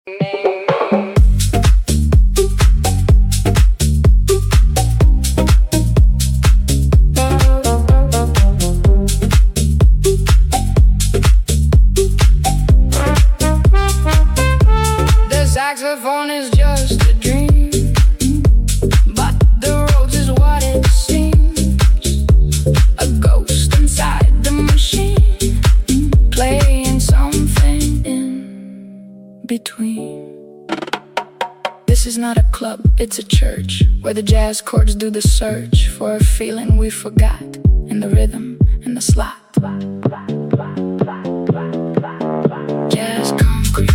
The saxophone is just a dream, but the rose is what it seems. A ghost inside the machine, playing something in between. This is not a club, it's a church, where the jazz chords do the search for a feeling we forgot in the rhythm and the slot. Jazz concrete.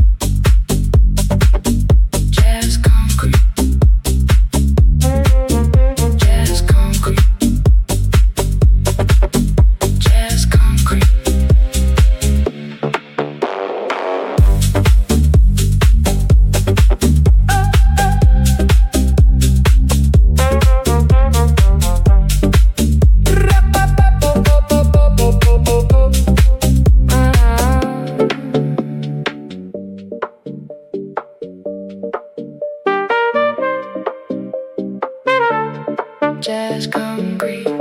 Jazz concrete. Jazz concrete. Jazz concrete. Jazz concrete.